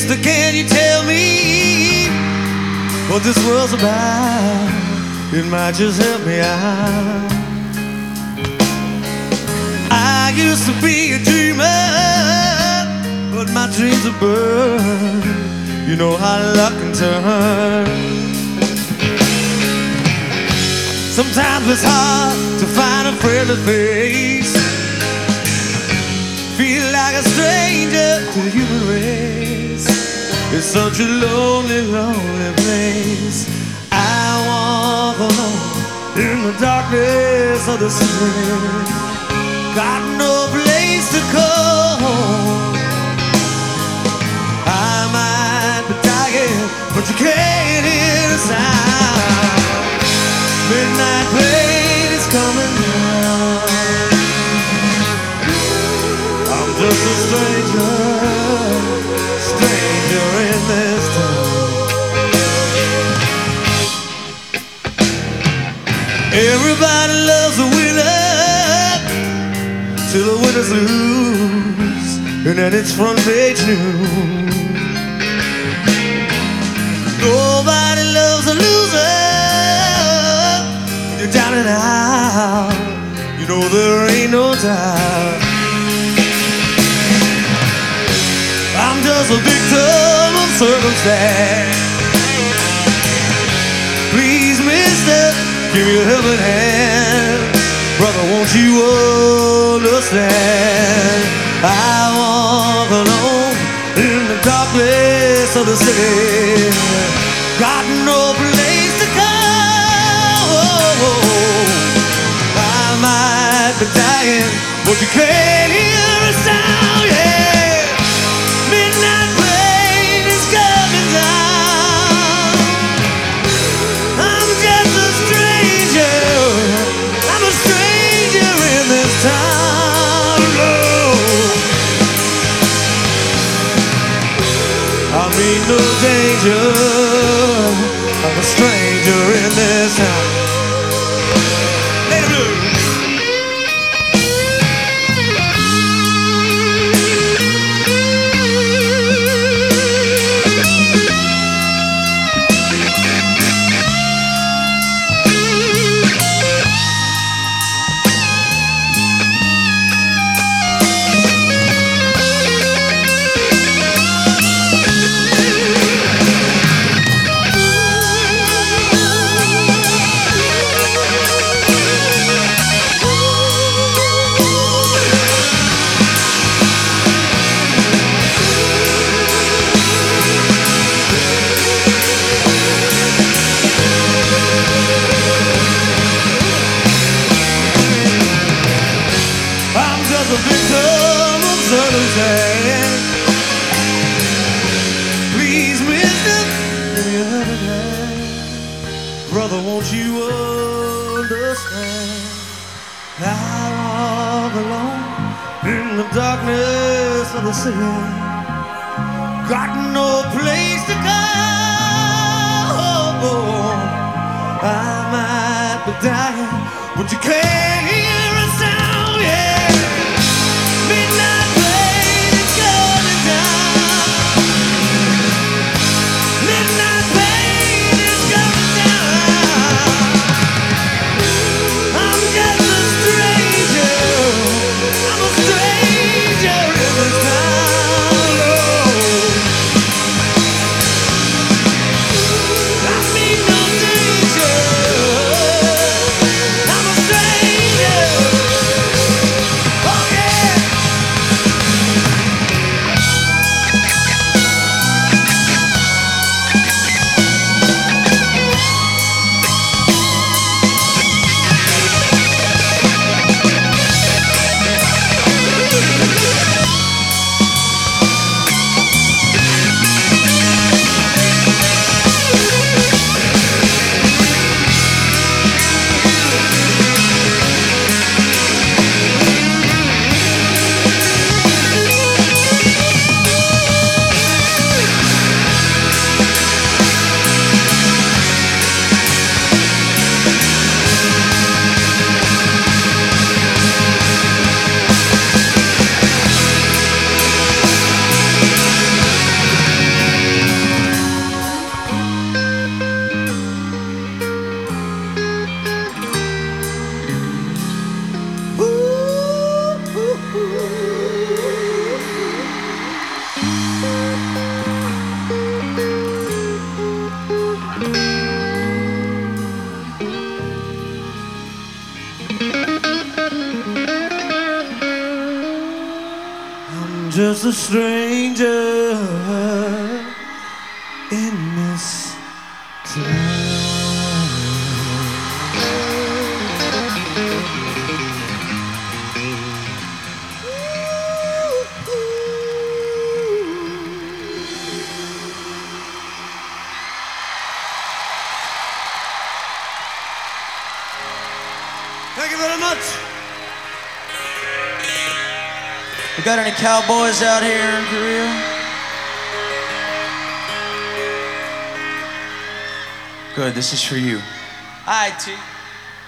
Mister, can you tell me what this world's about? It might just help me out. I used to be a dreamer, but my dreams are burned. You know how luck can turn. Sometimes it's hard to find a friendly face. Feel like a stranger to the human race. It's such a lonely, lonely place. I walk alone in the darkness of the city. Got no place to call. I might be dying, but you can't hear the sound. Midnight rain is coming down. I'm just a stranger, stranger in this town. Everybody loves a winner till the winners lose, and then it's front page news. Nobody loves a loser. You're down and out, you know there ain't no doubt. I'm just a victim of circumstance. Please, mister, give me a helping hand. Brother, won't you understand? I walk alone in the darkness of the city. Got no place to go. I might be dying, but you can't hear a sound, yeah. Midnight rain is coming down. I'm just a stranger. I'm a stranger in this town. Oh. I mean no danger. I'm a stranger in this town. Please, mister, give me a helping hand. Brother, won't you understand? I walk alone in the darkness of the city. Got no place to go. I might be dying, but you can't hear a sound, yeah. Midnight rain is coming down. Midnight rain is coming down. I'm just a stranger. I'm a stranger in this town. Oh. I mean no danger. I'm a stranger. just a stranger in this town. Thank you very much. We got any cowboys out here in Korea? Good, this is for you. Hi, T.